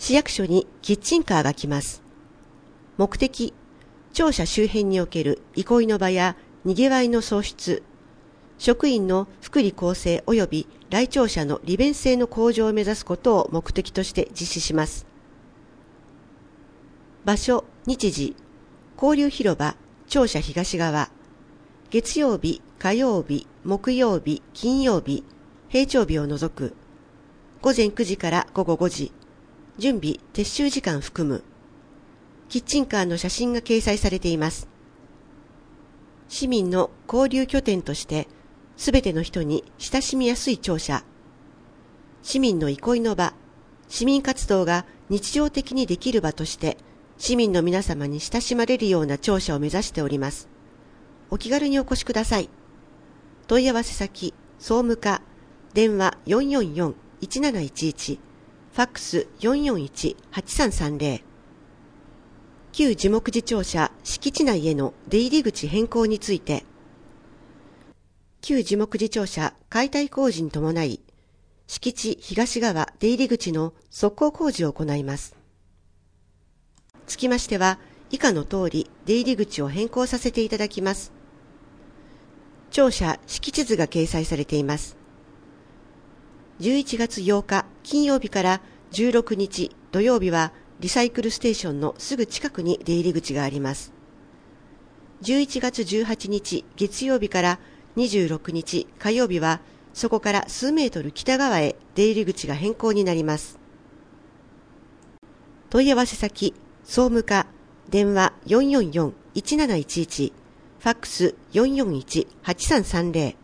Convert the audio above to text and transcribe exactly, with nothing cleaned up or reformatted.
市役所にキッチンカーが来ます。目的、庁舎周辺における憩いの場や賑わいの創出、職員の福利厚生及び来庁者の利便性の向上を目指すことを目的として実施します。場所、日時、交流広場、庁舎東側、月曜日、火曜日、木曜日、金曜日、平常日を除く、午前くじから午後ごじ、準備・撤収時間含む、キッチンカーの写真が掲載されています。市民の交流拠点として、すべての人に親しみやすい庁舎、市民の憩いの場、市民活動が日常的にできる場として、市民の皆様に親しまれるような庁舎を目指しております。お気軽にお越しください。問い合わせ先、総務課、電話 よんよんよんいちなないちいち、ファックス よんよんいちはちさんさんぜろ。旧樹木寺庁舎敷地内への出入り口変更について、旧樹木寺庁舎解体工事に伴い、敷地東側出入り口の側溝工事を行います。つきましては、以下の通り出入り口を変更させていただきます。庁舎敷地図が掲載されています。じゅういちがつようか金曜日からじゅうろくにち土曜日はリサイクルステーションのすぐ近くに出入り口があります。じゅういちがつじゅうはちにち月曜日からにじゅうろくにち火曜日はそこから数メートル北側へ出入り口が変更になります。問い合わせ先、総務課、電話 よんよんよんいちなないちいち、ファックス よんよんいちはちさんさんぜろ。